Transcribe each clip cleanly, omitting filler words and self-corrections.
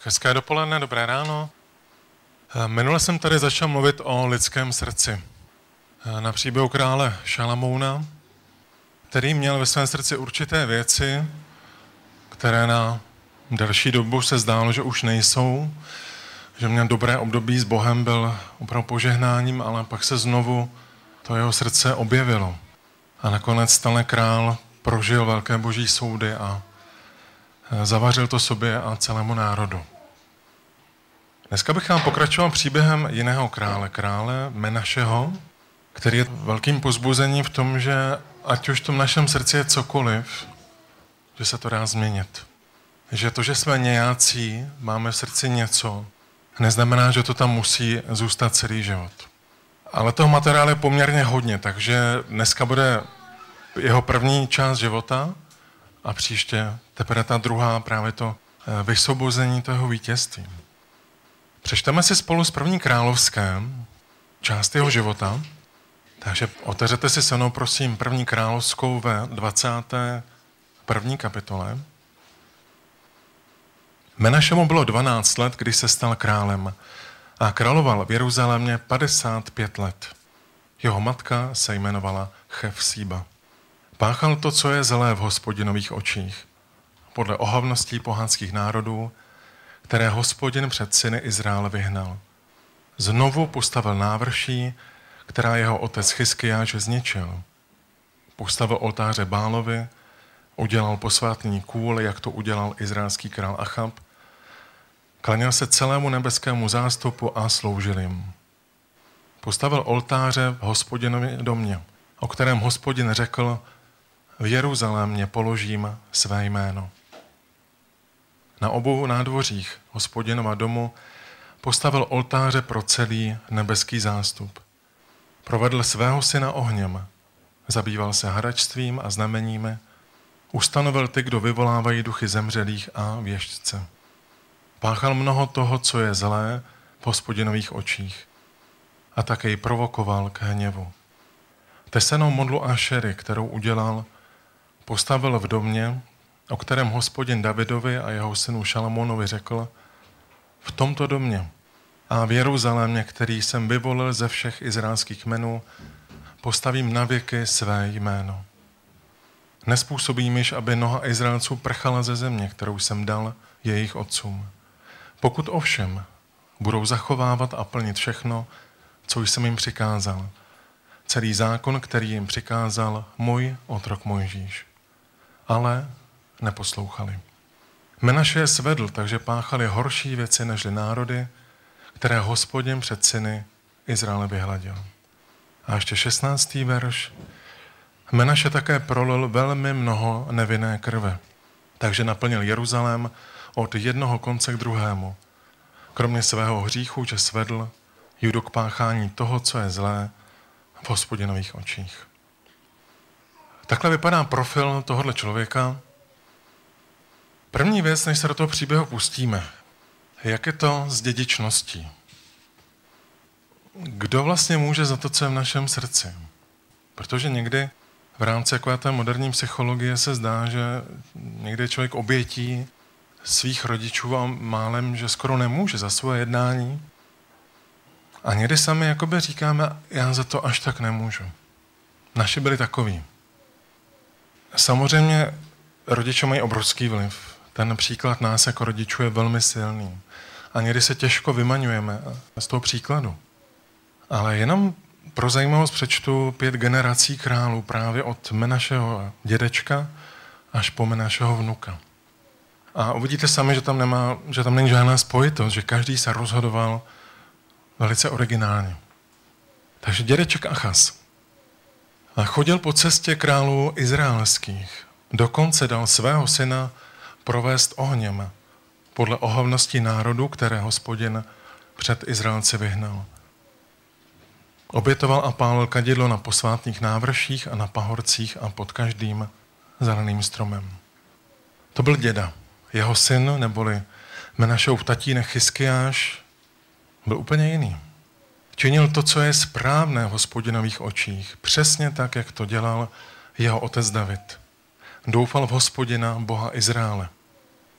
Hezké dopoledne, dobré ráno. Minule jsem tady začal mluvit o lidském srdci. Na příběhu krále Šalamouna, který měl ve svém srdci určité věci, které na delší dobu se zdálo, že už nejsou, že měl dobré období s Bohem, byl opravdu požehnáním, ale pak se znovu to jeho srdce objevilo. A nakonec tenhle král prožil velké boží soudy a zavařil to sobě a celému národu. Dneska bych vám pokračoval příběhem jiného krále Menašeho, který je velkým povzbuzením v tom, že ať už v tom našem srdci je cokoliv, že se to dá změnit. Že to, že jsme nějací, máme v srdci něco, neznamená, že to tam musí zůstat celý život. Ale toho materiálu je poměrně hodně, takže dneska bude jeho první část života a příště teprve ta druhá, právě to vysvobození toho vítězství. Přečteme si spolu z první královské část jeho života, takže otevřete si se mnou, prosím, první královskou ve 21. kapitole. Menašemu bylo 12 let, když se stal králem a královal v Jeruzalémě 55 let. Jeho matka se jmenovala Chefsíba. Páchal to, co je zlé v Hospodinových očích, podle ohavností pohanských národů, které Hospodin před syny Izraele vyhnal. Znovu postavil návrší, která jeho otec Chiskiáš zničil. Postavil oltáře Bálovi, udělal posvátný kůl, jak to udělal izraelský král Achab, klaněl se celému nebeskému zástupu a sloužil jim. Postavil oltáře v Hospodinově domě, o kterém Hospodin řekl, v Jeruzalémě položím své jméno. Na obou nádvořích Hospodinova domu postavil oltáře pro celý nebeský zástup. Provedl svého syna ohněm, zabýval se haračstvím a znameními, ustanovil ty, kdo vyvolávají duchy zemřelých a věštce. Páchal mnoho toho, co je zlé v Hospodinových očích a také ji provokoval k hněvu. Tesenou modlu Ašery, kterou udělal, postavil v domě, o kterém Hospodin Davidovi a jeho synu Šalamounovi řekl, v tomto domě a v Jeruzalémě, který jsem vyvolil ze všech izraelských kmenů, postavím navěky své jméno. Nespůsobím již, aby noha Izraelců prchala ze země, kterou jsem dal jejich otcům. Pokud ovšem budou zachovávat a plnit všechno, co jsem jim přikázal, celý zákon, který jim přikázal můj otrok Mojžíš. Ale neposlouchali. Menaše je svedl, takže páchali horší věci nežli národy, které Hospodin před syny Izraele vyhladil. A ještě 16. verš. Menaše také prolil velmi mnoho nevinné krve, takže naplnil Jeruzalém od jednoho konce k druhému. Kromě svého hříchu, že svedl Judu k páchání toho, co je zlé v Hospodinových očích. Takhle vypadá profil tohohle člověka. První věc, než se do toho příběhu pustíme, jak je to s dědičností. Kdo vlastně může za to, co je v našem srdci? Protože někdy v rámci takové té moderní psychologie se zdá, že někdy je člověk obětí svých rodičů a málem, že skoro nemůže za svoje jednání. A někdy sami jakoby říkáme, já za to až tak nemůžu. Naši byli takoví. Samozřejmě rodiče mají obrovský vliv. Ten příklad nás jako rodičů je velmi silný. A někdy se těžko vymaňujeme z toho příkladu. Ale jenom pro zajímavost přečtu 5 generací králů právě od Menašeho dědečka až po Menašeho vnuka. A uvidíte sami, že tam není žádná spojitost, že každý se rozhodoval velice originálně. Takže dědeček Achaz a chodil po cestě králů izraelských. Dokonce dal svého syna provést ohněm podle ohavnosti národu, které Hospodin před Izraelci vyhnal. Obětoval a pálil kadidlo na posvátných návrších a na pahorcích a pod každým zeleným stromem. To byl děda. Jeho syn, neboli Menašeův tatínek Chiskiáš, byl úplně jiný. Činil to, co je správné v Hospodinových očích, přesně tak, jak to dělal jeho otec David. Doufal v Hospodina, Boha Izraele.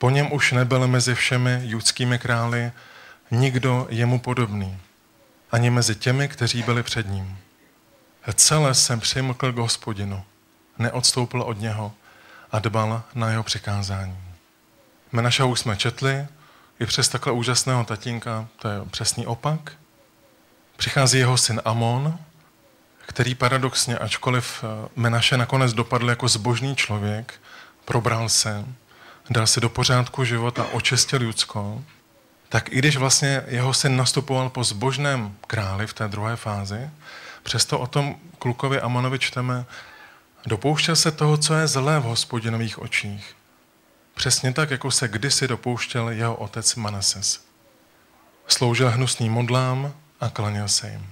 Po něm už nebyl mezi všemi judskými králi nikdo jemu podobný, ani mezi těmi, kteří byli před ním. Celé se přimkl k Hospodinu, neodstoupil od něho a dbal na jeho přikázání. Menašehu jsme četli, i přes takhle úžasného tatínka, to je přesný opak. Přichází jeho syn Amon, který paradoxně, ačkoliv Menaše nakonec dopadl jako zbožný člověk, probral se, dal si do pořádku život a očistil Judsko, tak i když vlastně jeho syn nastupoval po zbožném králi v té druhé fázi, přesto o tom klukovi Amonovi čteme, dopouštěl se toho, co je zlé v Hospodinových očích. Přesně tak, jako se kdysi dopouštěl jeho otec Manases. Sloužil hnusným modlám a klaněl se jim.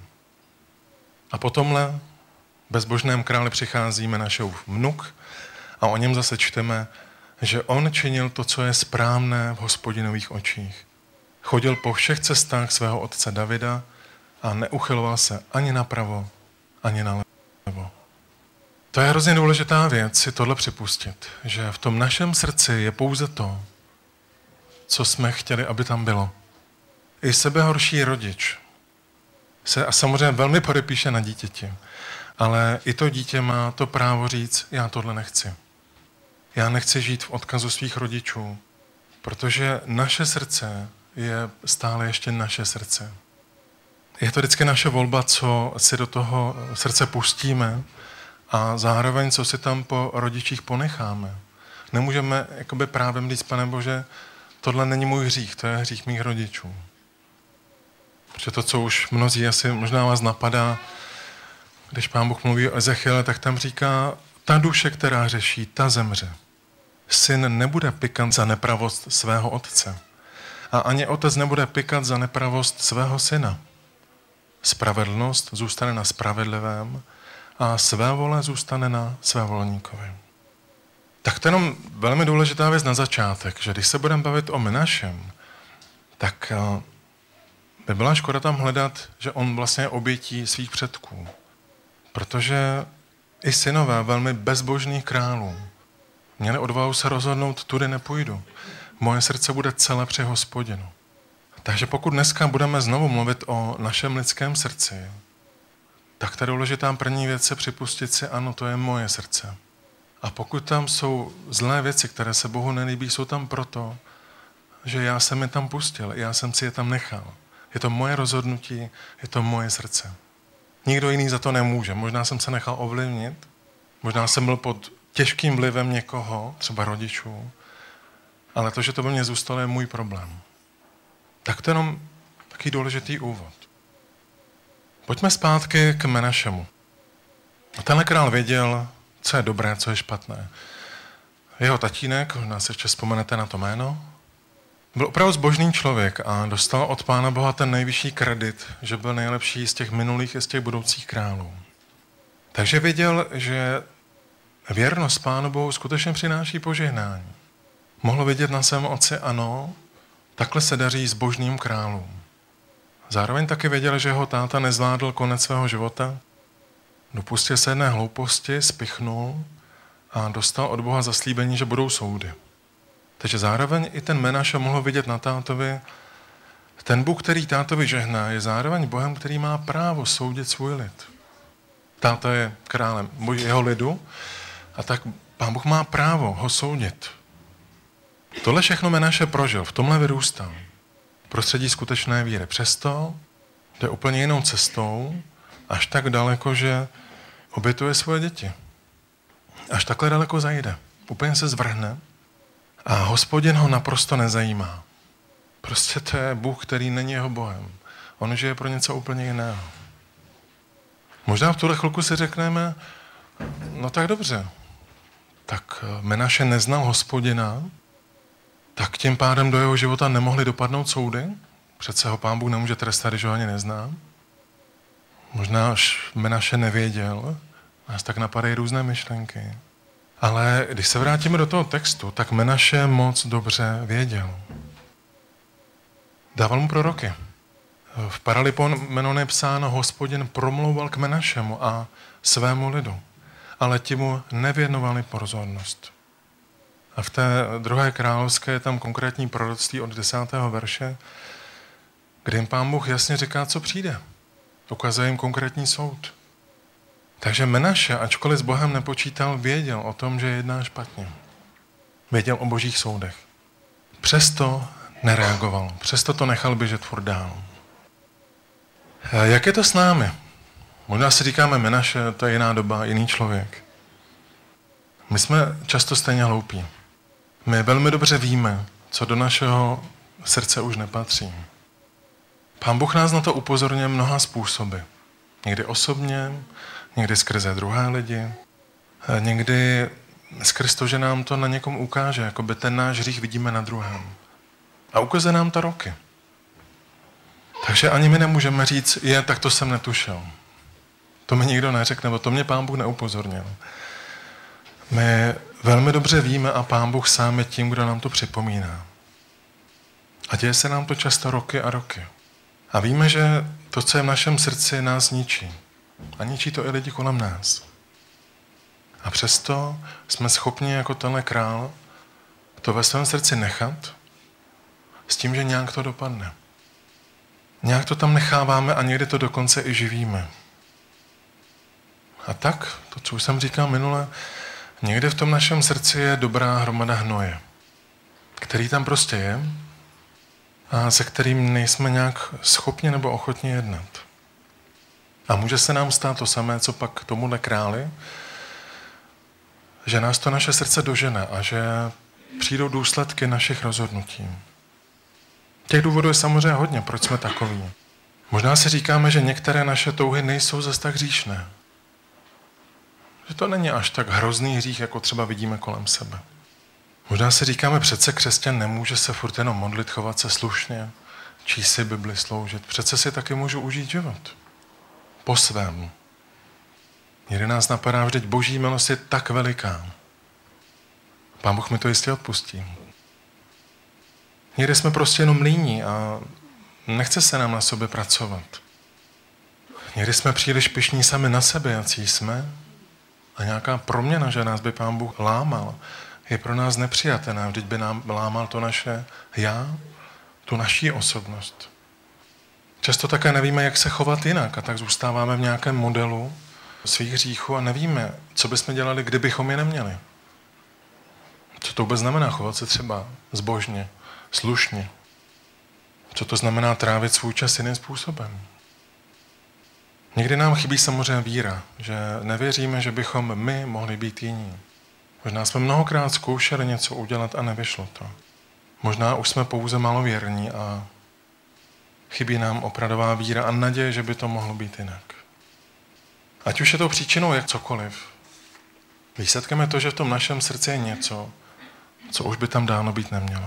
A po tomhle bezbožném králi přichází Menašeův vnuk a o něm zase čteme, že on činil to, co je správné v Hospodinových očích. Chodil po všech cestách svého otce Davida a neuchyloval se ani napravo, ani nalevo. To je hrozně důležitá věc si tohle připustit, že v tom našem srdci je pouze to, co jsme chtěli, aby tam bylo. I sebehorší rodič se a samozřejmě velmi podepíše na dítěti, ale i to dítě má to právo říct, já tohle nechci. Já nechci žít v odkazu svých rodičů, protože naše srdce je stále ještě naše srdce. Je to vždycky naše volba, co si do toho srdce pustíme a zároveň, co si tam po rodičích ponecháme. Nemůžeme jakoby právem říct, Pane Bože, tohle není můj hřích, to je hřích mých rodičů. Protože to, co už mnozí asi možná vás napadá, když Pán Bůh mluví o Ezechiele, tak tam říká, ta duše, která řeší, ta zemře. Syn nebude pikat za nepravost svého otce. A ani otec nebude pikat za nepravost svého syna. Spravedlnost zůstane na spravedlivém a své vole zůstane na svévolníkovi. Tak to je jenom velmi důležitá věc na začátek, že když se budeme bavit o Menašem, tak by byla škoda tam hledat, že on vlastně je obětí svých předků. Protože i synové velmi bezbožných králů měli odvahu se rozhodnout, tudy nepůjdu. Moje srdce bude celé při Hospodinu. Takže pokud dneska budeme znovu mluvit o našem lidském srdci, tak ta důležitá první věc je připustit si, ano, to je moje srdce. A pokud tam jsou zlé věci, které se Bohu nelíbí, jsou tam proto, že já jsem je tam pustil, já jsem si je tam nechal. Je to moje rozhodnutí, je to moje srdce. Nikdo jiný za to nemůže. Možná jsem se nechal ovlivnit, možná jsem byl pod těžkým vlivem někoho, třeba rodičů, ale to, že to ve mně zůstalo, je můj problém. Tak to je jenom takový důležitý úvod. Pojďme zpátky k Menašemu. Tenhle král věděl, co je dobré, co je špatné. Jeho tatínek, možná si ještě vzpomenete na to jméno, byl opravdu zbožný člověk a dostal od Pána Boha ten nejvyšší kredit, že byl nejlepší z těch minulých i z těch budoucích králů. Takže věděl, že věrnost Pánu Bohu skutečně přináší požehnání. Mohl vidět na svém otci, ano, takhle se daří zbožným králům. Zároveň taky věděl, že jeho táta nezvládl konec svého života, dopustil se jedné hlouposti, spichnul a dostal od Boha zaslíbení, že budou soudy. Takže zároveň i ten Menaše mohl vidět na tátovi, ten Bůh, který tátovi žehná, je zároveň Bohem, který má právo soudit svůj lid. Táta je králem jeho lidu a tak Pán Bůh má právo ho soudit. Tohle všechno Menaše prožil, v tomhle vyrůstal. Prostředí skutečné víry. Přesto jde úplně jinou cestou, až tak daleko, že obětuje svoje děti. Až takhle daleko zajde. Úplně se zvrhne a Hospodin ho naprosto nezajímá. Prostě to je Bůh, který není jeho Bohem. On žije pro něco úplně jiného. Možná v tuhle chvilku si řekneme, no tak dobře, tak Menaše neznal Hospodina, tak tím pádem do jeho života nemohly dopadnout soudy. Přece ho Pán Bůh nemůže trestat, když ho ani nezná. Možná až Menaše nevěděl, nás tak napadají různé myšlenky. Ale když se vrátíme do toho textu, tak Menaše moc dobře věděl. Dával mu proroky. V Paralipomenu je psáno, Hospodin promlouval k Menašemu a svému lidu, ale ti mu nevěnovali pozornost. A v té 2. královské je tam konkrétní proroctví od 10. verše, kde jim Pán Bůh jasně říká, co přijde. Ukazuje jim konkrétní soud. Takže Menaše, ačkoliv s Bohem nepočítal, věděl o tom, že jedná špatně. Věděl o božích soudech. Přesto nereagoval. Přesto to nechal běžet furt dál. Jak je to s námi? Možná si říkáme, Menaše, to je jiná doba, jiný člověk. My jsme často stejně hloupí. My velmi dobře víme, co do našeho srdce už nepatří. Pán Bůh nás na to upozorňuje mnoha způsoby. Někdy osobně, někdy skrze druhé lidi, někdy skrz to, že nám to na někom ukáže, jako by ten náš hřích vidíme na druhém. A ukazuje nám to roky. Takže ani my nemůžeme říct, tak to jsem netušil. To mi nikdo neřekne, nebo to mě Pán Bůh neupozornil. My velmi dobře víme a Pán Bůh sám je tím, kdo nám to připomíná. A děje se nám to často roky a roky. A víme, že to, co je v našem srdci, nás ničí. A ničí to i lidi kolem nás. A přesto jsme schopni jako tenhle král to ve svém srdci nechat s tím, že nějak to dopadne. Nějak to tam necháváme a někdy to dokonce i živíme. A tak, to, co už jsem říkal minule, někde v tom našem srdci je dobrá hromada hnoje, který tam prostě je a se kterým nejsme nějak schopni nebo ochotni jednat. A může se nám stát to samé, co pak tomuhle králi, že nás to naše srdce dožene a že přijdou důsledky našich rozhodnutí. Těch důvodů je samozřejmě hodně, proč jsme takoví. Možná si říkáme, že některé naše touhy nejsou zas tak hříšné. Že to není až tak hrozný hřích, jako třeba vidíme kolem sebe. Možná si říkáme, přece křesťan nemůže se furt jenom modlit, chovat se slušně, číst si Bibli, sloužit. Přece si taky můžu užít život. Po svém. Někdy nás napadá, vždyť boží milost je tak veliká. Pán Bůh mi to jistě odpustí. Někdy jsme prostě jenom líní a nechce se nám na sobě pracovat. Někdy jsme příliš pyšní sami na sebe, jací jsme, a nějaká proměna, že nás by Pán Bůh lámal, je pro nás nepřijatelná. Vždyť by nám lámal to naše já, tu naší osobnost. Často také nevíme, jak se chovat jinak a tak zůstáváme v nějakém modelu svých hříchů a nevíme, co bychom dělali, kdybychom je neměli. Co to vůbec znamená chovat se třeba zbožně, slušně? Co to znamená trávit svůj čas jiným způsobem? Někdy nám chybí samozřejmě víra, že nevěříme, že bychom my mohli být jiní. Možná jsme mnohokrát zkoušeli něco udělat a nevyšlo to. Možná už jsme pouze malověrní a chybí nám opravdová víra a naděje, že by to mohlo být jinak. Ať už je to příčinou jak cokoliv. Výsledkem je to, že v tom našem srdci je něco, co už by tam dávno být nemělo.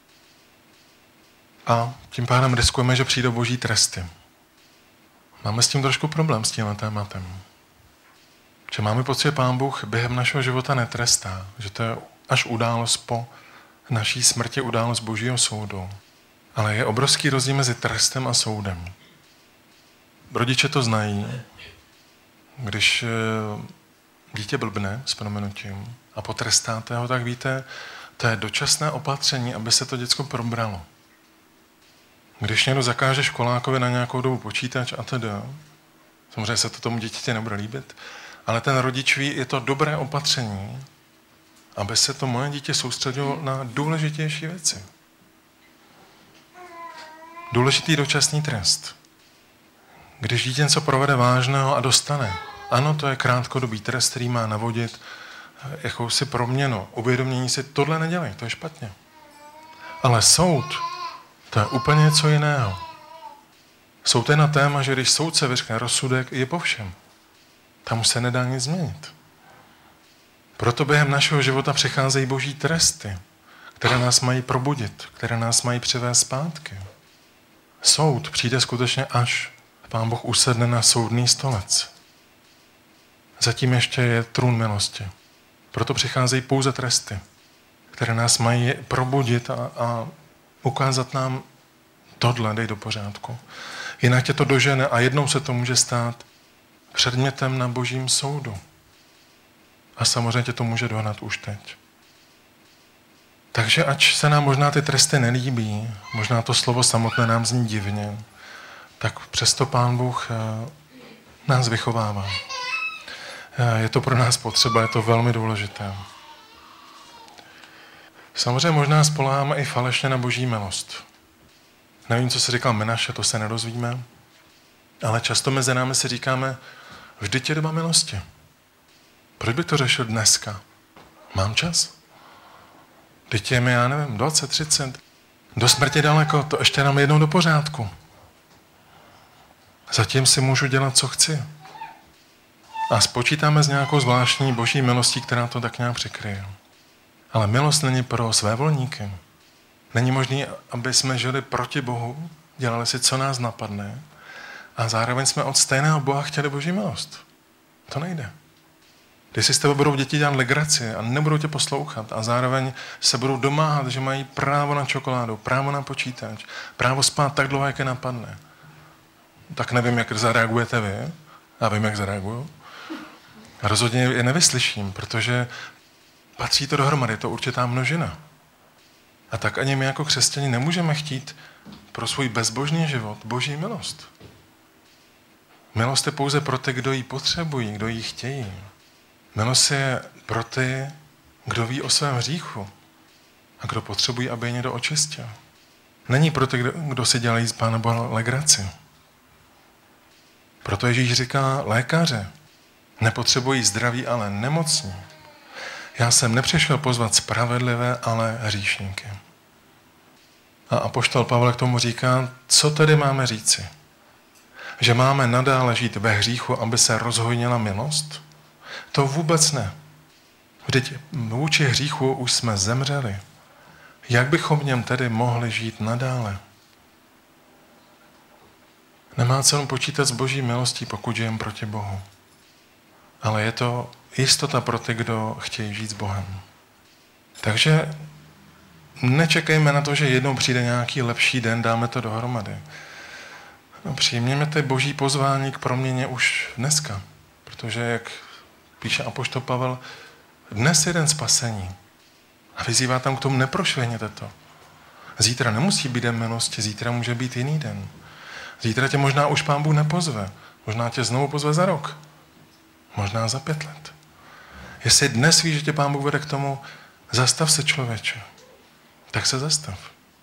A tím pádem riskujeme, že přijdou boží tresty. Máme s tím trošku problém s tímhle tématem. Že máme pocit, že Pán Bůh během našeho života netrestá. Že to je až událost po naší smrti, událost božího soudu. Ale je obrovský rozdíl mezi trestem a soudem. Rodiče to znají. Když dítě blbne s prominutím a potrestáte ho, tak víte, to je dočasné opatření, aby se to děcko probralo. Když někdo zakáže školákovi na nějakou dobu počítač a teda, samozřejmě se to tomu dítěti nebude líbit, ale ten rodič ví, je to dobré opatření, aby se to moje dítě soustředilo na důležitější věci. Důležitý dočasný trest. Když dítě něco provede vážného a dostane, ano, to je krátkodobý trest, který má navodit jakousi proměnu, uvědomění si, tohle nedělej, to je špatně. Ale soud, to je úplně něco jiného. Soud je na téma, že když soudce vyřkne rozsudek, je po všem. Tam už se nedá nic změnit. Proto během našeho života přicházejí boží tresty, které nás mají probudit, které nás mají přivést zpátky. Soud přijde skutečně, až Pán Bůh usedne na soudný stolec. Zatím ještě je trůn milosti. Proto přicházejí pouze tresty, které nás mají probudit a ukázat nám, tohle dej do pořádku. Jinak tě to dožene a jednou se to může stát předmětem na božím soudu. A samozřejmě tě to může dohnat už teď. Takže ač se nám možná ty tresty nelíbí, možná to slovo samotné nám zní divně, tak přesto Pán Bůh nás vychovává. Je to pro nás potřeba, je to velmi důležité. Samozřejmě možná spoléháme i falešně na Boží milost. Nevím, co se říkal Menaše, to se nedozvíme, ale často mezi námi si říkáme, vždyť je doba milosti. Proč bych to řešil dneska? Mám čas? Vždyť je mi, já nevím, 20, 30, do smrti daleko, to ještě nám jednou do pořádku. Zatím si můžu dělat, co chci. A spočítáme s nějakou zvláštní Boží milostí, která to tak nějak přikryje. Ale milost není pro svévolníky. Není možné, aby jsme žili proti Bohu, dělali si, co nás napadne, a zároveň jsme od stejného Boha chtěli Boží milost. To nejde. Když si s tebe budou děti dělat legraci a nebudou tě poslouchat a zároveň se budou domáhat, že mají právo na čokoládu, právo na počítač, právo spát tak dlouho, jak je napadne, tak nevím, jak zareagujete vy. Já vím, jak zareaguju. A rozhodně je nevyslyším, protože patří to dohromady, je to určitá množina. A tak ani my jako křesťani nemůžeme chtít pro svůj bezbožný život Boží milost. Milost je pouze pro ty, kdo ji potřebují, kdo ji chtějí. Milost je pro ty, kdo ví o svém hříchu a kdo potřebují, aby je někdo očistil. Není pro ty, kdo si dělají z Pána Boha legraci. Proto Ježíš říká, lékaře nepotřebují zdraví, ale nemocní. Já jsem nepřišel pozvat spravedlivé, ale hříšníky. A apoštol Pavel k tomu říká, co tedy máme říci? Že máme nadále žít ve hříchu, aby se rozhojnila milost? To vůbec ne. Vždyť vůči hříchu už jsme zemřeli. Jak bychom v něm tedy mohli žít nadále? Nemá cenu počítat s Boží milostí, pokud žijeme proti Bohu. Ale je to jistota pro ty, kdo chtějí žít s Bohem. Takže nečekejme na to, že jednou přijde nějaký lepší den, dáme to dohromady. Přijměme ty Boží pozvání k proměně už dneska. Protože, jak píše apoštol Pavel, dnes je den spasení. A vyzývá tam k tomu, neprošvihněte to. Zítra nemusí být den milosti, zítra může být jiný den. Zítra tě možná už Pán Bůh nepozve. Možná tě znovu pozve za rok. Možná za 5 let. Jestli dnes víš, že tě Pán Bůh vede k tomu, zastav se, člověče. Tak se zastav.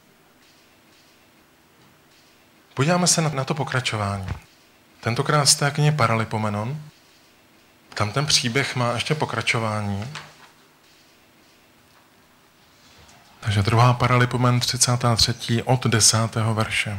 Podíváme se na to pokračování. Tentokrát z té knihy Paralipomenon. Tam ten příběh má ještě pokračování. Takže 2. Paralipomen 33. od 10. verše.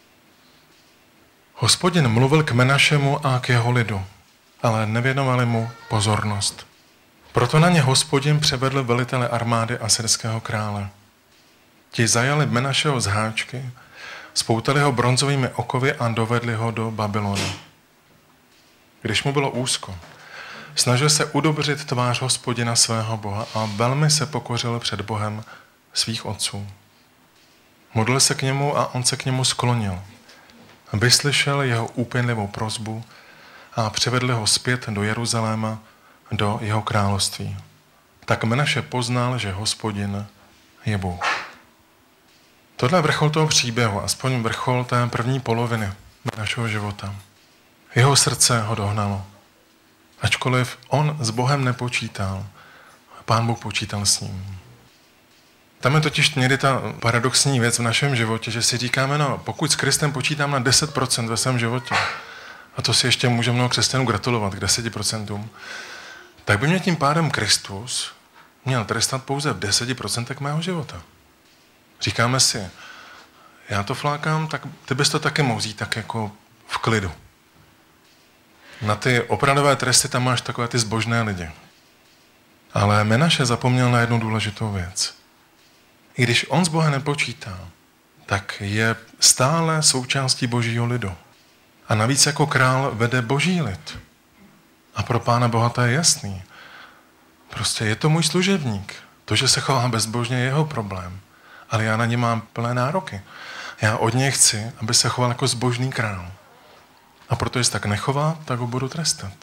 Hospodin mluvil k Menašemu a k jeho lidu, ale nevěnovali mu pozornost. Proto na ně Hospodin převedl velitele armády asyrského krále. Ti zajali Menašeho z háčky, spoutali ho bronzovými okovy a dovedli ho do Babylonu. Když mu bylo úzko, snažil se udobřit tvář Hospodina svého Boha a velmi se pokořil před Bohem svých otců. Modlil se k němu a on se k němu sklonil. Vyslyšel jeho úpěnlivou prosbu a přivedl ho zpět do Jeruzaléma, do jeho království. Tak Menaše poznal, že Hospodin je Bůh. Tohle je vrchol toho příběhu, aspoň vrchol té první poloviny našeho života. Jeho srdce ho dohnalo. Ačkoliv on s Bohem nepočítal, Pán Bůh počítal s ním. Tam je totiž někdy ta paradoxní věc v našem životě, že si říkáme, no pokud s Kristem počítám na 10% ve svém životě, a to si ještě může mnoho křesťanů gratulovat k 10%, tak by mě tím pádem Kristus měl trestat pouze v 10% mého života. Říkáme si, já to flákám, tak ty bys to taky mohl vzít tak jako v klidu. Na ty opravdové tresty tam máš takové ty zbožné lidi. Ale Menaše zapomněl na jednu důležitou věc. I když on s Bohem nepočítá, tak je stále součástí Božího lidu. A navíc jako král vede Boží lid. A pro Pána Boha to je jasný. Prostě je to můj služebník. To, že se chová bezbožně, je jeho problém. Ale já na ně mám plné nároky. Já od něj chci, aby se choval jako zbožný král. A protože se tak nechová, tak ho budu trestat.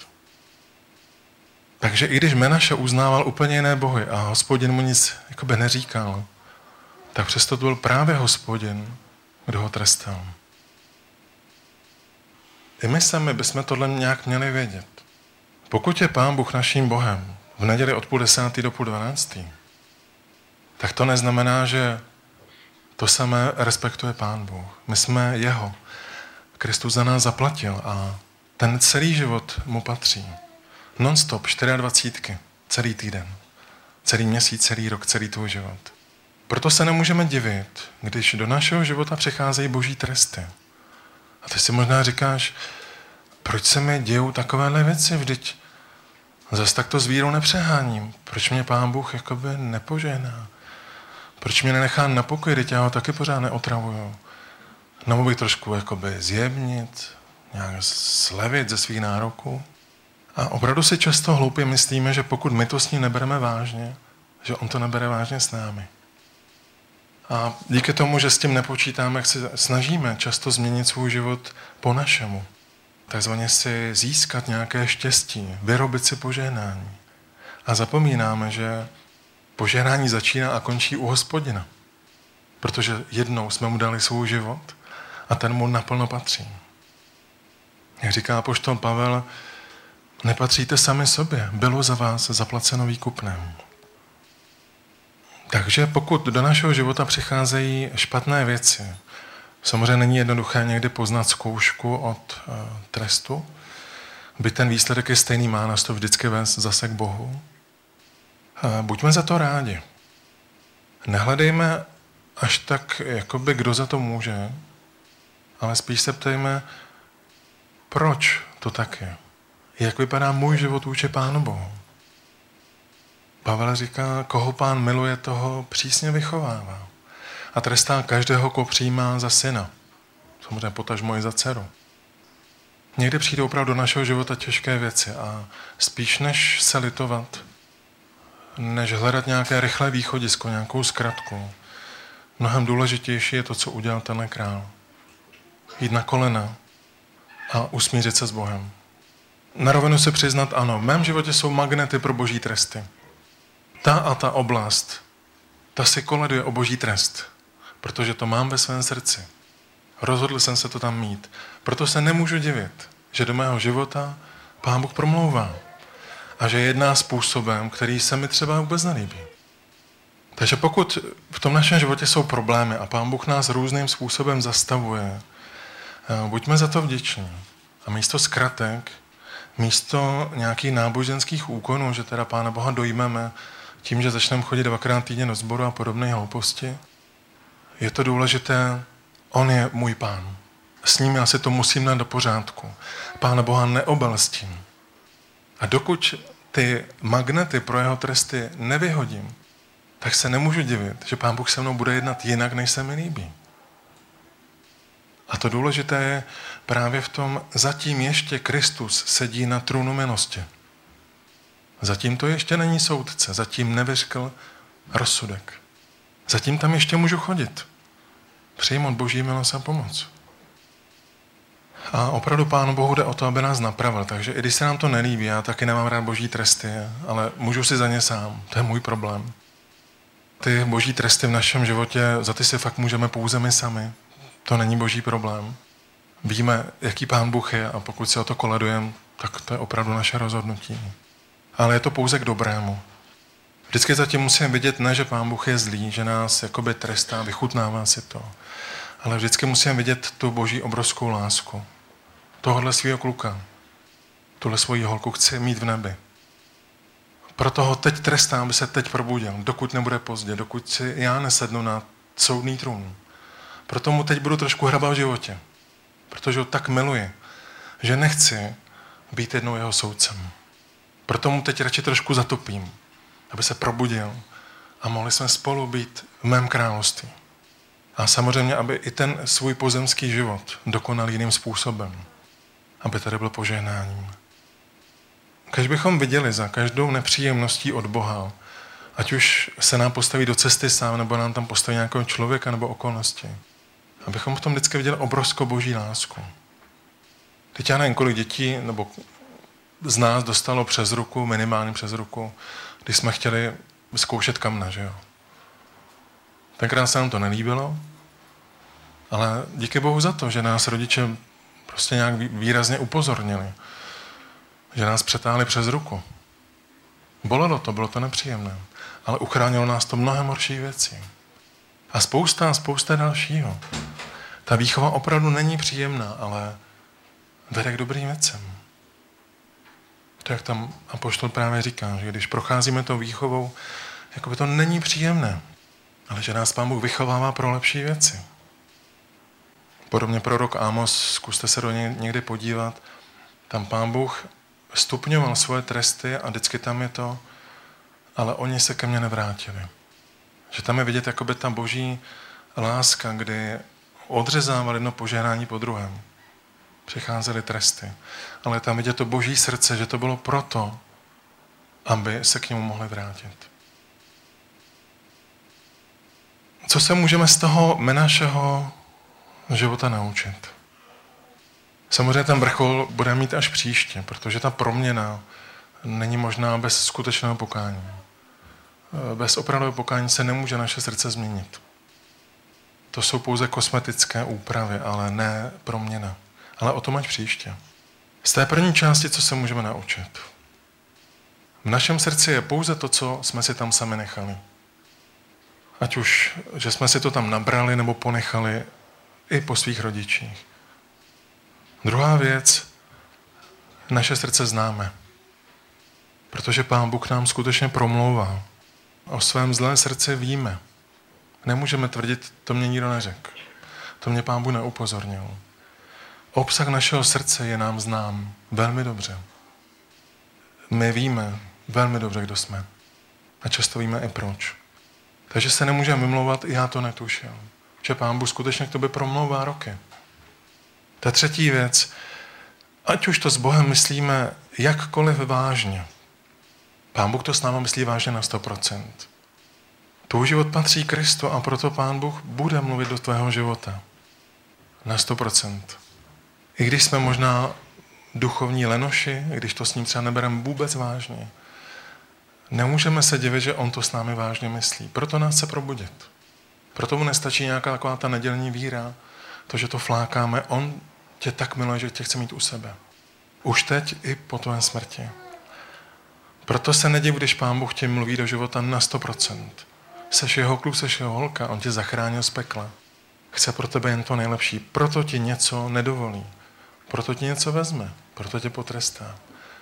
Takže i když Menaše uznával úplně jiné bohy a Hospodin mu nic jakoby neříkal, tak přesto to byl právě Hospodin, kdo ho trestal. I my sami bychom tohle nějak měli vědět. Pokud je Pán Bůh naším Bohem v neděli od 10:30 do 11:30, tak to neznamená, že to samé respektuje Pán Bůh. My jsme jeho. Kristus za nás zaplatil a ten celý život mu patří. Non-stop, 24, celý týden, celý měsíc, celý rok, celý tvůj život. Proto se nemůžeme divit, když do našeho života přicházejí boží tresty. A ty si možná říkáš, proč se mi dějou takovéhle věci, vždyť zase tak to s vírou nepřeháním. Proč mě Pán Bůh jakoby nepožehná? Proč mě nenechá na pokoji, když já ho taky pořád neotravuju? Nebo bych trošku jakoby zjemnit, nějak slevit ze svých nároků. A opravdu si často hloupě myslíme, že pokud my to s ním nebereme vážně, že on to nebere vážně s námi. A díky tomu, že s tím nepočítáme, jak se snažíme často změnit svůj život po našemu. Takzvaně si získat nějaké štěstí, vyrobit si požehnání. A zapomínáme, že požehnání začíná a končí u Hospodina. Protože jednou jsme mu dali svůj život a ten mu naplno patří. Jak říká apoštol Pavel, nepatříte sami sobě, bylo za vás zaplaceno výkupnem. Takže pokud do našeho života přicházejí špatné věci, samozřejmě není jednoduché někdy poznat zkoušku od trestu, byť ten výsledek je stejný, má nás to vždycky vést zase k Bohu. Buďme za to rádi. Nehledejme až tak, jakoby kdo za to může, ale spíš se ptejme, proč to tak je. Jak vypadá můj život vůči Pánu Bohu. Pavel říká, koho Pán miluje, toho přísně vychovává. A trestá každého, koho přijímá za syna. Samozřejmě potažmo i za dceru. Někdy přijdou opravdu do našeho života těžké věci a spíš než se litovat, než hledat nějaké rychlé východisko, nějakou zkratku, mnohem důležitější je to, co udělal tenhle král. Jít na kolena a usmířit se s Bohem. Na rovinu si přiznat, ano, v mém životě jsou magnety pro boží tresty. Ta a ta oblast, ta si koleduje o boží trest, protože to mám ve svém srdci. Rozhodl jsem se to tam mít. Proto se nemůžu divit, že do mého života Pán Bůh promlouvá a že jedná způsobem, který se mi třeba vůbec nelíbí. Takže pokud v tom našem životě jsou problémy a Pán Bůh nás různým způsobem zastavuje, buďme za to vděční. A místo zkratek, místo nějakých náboženských úkonů, že teda Pána Boha dojmeme tím, že začneme chodit 2krát týdně do sboru a podobné hlouposti, je to důležité, on je můj Pán. S ním já si to musím dát do pořádku. Pána Boha neobalstím. A dokud ty magnety pro jeho tresty nevyhodím, tak se nemůžu divit, že Pán Bůh se mnou bude jednat jinak, než se mi líbí. A to důležité je právě v tom, zatím ještě Kristus sedí na trůnu milosti. Zatím to ještě není soudce, zatím nevyřkl rozsudek. Zatím tam ještě můžu chodit. Přijmout boží milost a pomoc. A opravdu Pánu Bohu jde o to, aby nás napravil. Takže i když se nám to nelíbí, já taky nemám rád boží tresty, ale můžu si za ně sám. To je můj problém. Ty boží tresty v našem životě, za ty si fakt můžeme pouze my sami. To není boží problém. Víme, jaký Pán Bůh je a pokud si o to koledujeme, tak to je opravdu naše rozhodnutí. Ale je to pouze k dobrému. Vždycky zatím musíme vidět, ne, že Pán Bůh je zlý, že nás jakoby trestá, vychutnává si to. Ale vždycky musíme vidět tu boží obrovskou lásku. Tohle svýho kluka, tuhle svoji holku chci mít v nebi. Proto ho teď trestám, aby se teď probudil, dokud nebude pozdě, dokud si já nesednu na soudný trůn. Proto mu teď budu trošku hrabat v životě. Protože ho tak miluji, že nechci být jednou jeho soudcem. Proto mu teď radši trošku zatopím, aby se probudil a mohli jsme spolu být v mém království. A samozřejmě, aby i ten svůj pozemský život dokonal jiným způsobem. Aby tady byl požehnáním. Když bychom viděli za každou nepříjemností od Boha, ať už se nám postaví do cesty sám, nebo nám tam postaví nějakého člověka nebo okolnosti, abychom v tom vždycky viděli obrovskou boží lásku. Teď já nevím, kolik dětí nebo z nás dostalo přes ruku, minimálně přes ruku, když jsme chtěli zkoušet kamna, že jo. Tenkrát se nám to nelíbilo, ale díky Bohu za to, že nás rodiče prostě nějak výrazně upozornili. Že nás přetáhli přes ruku. Bolelo to, bylo to nepříjemné. Ale uchránilo nás to mnohem horších věcí. A spousta dalšího. Ta výchova opravdu není příjemná, ale vede k dobrým věcem. To, jak tam apoštol právě říká, že když procházíme tou výchovou, jakoby to není příjemné, ale že nás Pán Bůh vychovává pro lepší věci. Podobně prorok Amos, zkuste se do něj někdy podívat, tam Pán Bůh stupňoval svoje tresty a vždycky tam je to, ale oni se ke mně nevrátili. Že tam je vidět jakoby ta boží láska, kdy odřezával jedno požehnání po druhém. Přicházely tresty. Ale tam vidět to boží srdce, že to bylo proto, aby se k němu mohli vrátit. Co se můžeme z toho našeho života naučit? Samozřejmě ten vrchol bude mít až příště, protože ta proměna není možná bez skutečného pokání. Bez opravdového pokání se nemůže naše srdce změnit. To jsou pouze kosmetické úpravy, ale ne proměna. Ale o tom až příště. Z té první části, co se můžeme naučit? V našem srdci je pouze to, co jsme si tam sami nechali. Ať už, že jsme si to tam nabrali nebo ponechali i po svých rodičích. Druhá věc, naše srdce známe. Protože Pán Bůh nám skutečně promlouvá. O svém zlé srdci víme. Nemůžeme tvrdit, to mě nikdo neřekl. To mě Pán Bůh neupozornil. Obsah našeho srdce je nám znám velmi dobře. My víme velmi dobře, kdo jsme. A často víme i proč. Takže se nemůžeme vymlouvat, já to netušil. Že Pán Bůh skutečně k tobě promlouvá roky. Ta třetí věc, ať už to s Bohem myslíme jakkoliv vážně, Pán Bůh to s námi myslí vážně na 100%. Tvůj život patří Kristu a proto Pán Bůh bude mluvit do tvého života. Na 100%. I když jsme možná duchovní lenoši, když to s ním třeba nebereme vůbec vážně, nemůžeme se divit, že on to s námi vážně myslí. Proto nás chce probudit. Proto mu nestačí nějaká taková ta nedělní víra, to, že to flákáme. On tě tak miluje, že tě chce mít u sebe. Už teď i po tvé smrti. Proto se nediv, když Pán Bůh tě mluví do života na 100%. Seš jeho kluk, seš jeho holka, on tě zachránil z pekla. Chce pro tebe jen to nejlepší. Proto ti něco nedovolí. Proto ti něco vezme. Proto tě potrestá.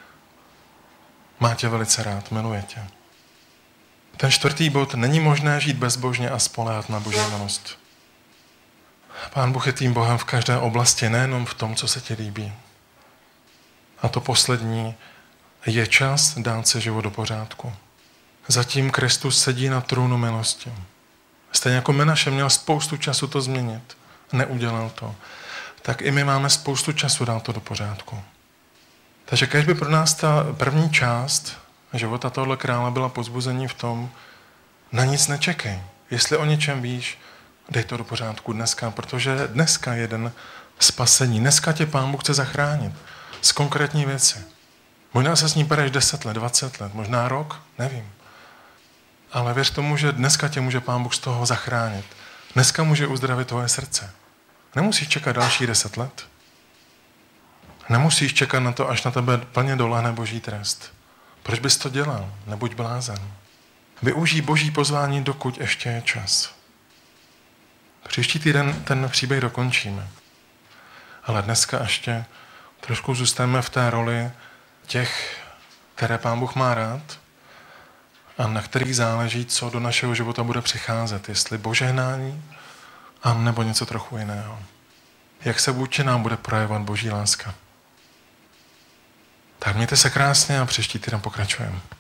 Má tě velice rád, miluje tě. Ten čtvrtý bod, není možné žít bezbožně a spoléhat na Boží milost. Pán Bůh je tím Bohem v každé oblasti, nejenom v tom, co se ti líbí. A to poslední, je čas dát se život do pořádku. Zatím Kristus sedí na trůnu milosti. Stejně jako Menaše měl spoustu času to změnit, neudělal to, tak i my máme spoustu času dát to do pořádku. Takže kéž by pro nás ta první část života tohoto krále byla povzbuzení v tom, na nic nečekej. Jestli o něčem víš, dej to do pořádku dneska, protože dneska je den spasení. Dneska tě Pán Bůh chce zachránit z konkrétní věci. Možná se s ním pereš 10 let, 20 let, možná rok, nevím. Ale věř tomu, že dneska tě může Pán Bůh z toho zachránit. Dneska může uzdravit tvoje srdce. Nemusíš čekat další 10 let. Nemusíš čekat na to, až na tebe plně dolehne Boží trest. Proč bys to dělal? Nebuď blázen. Využij Boží pozvání, dokud ještě je čas. Příští týden ten příběh dokončíme. Ale dneska ještě trošku zůstaneme v té roli těch, které Pán Bůh má rád a na kterých záleží, co do našeho života bude přicházet. Jestli požehnání, a nebo něco trochu jiného. Jak se vůči nám bude projevovat Boží láska. Tak mějte se krásně a příští týden pokračujeme.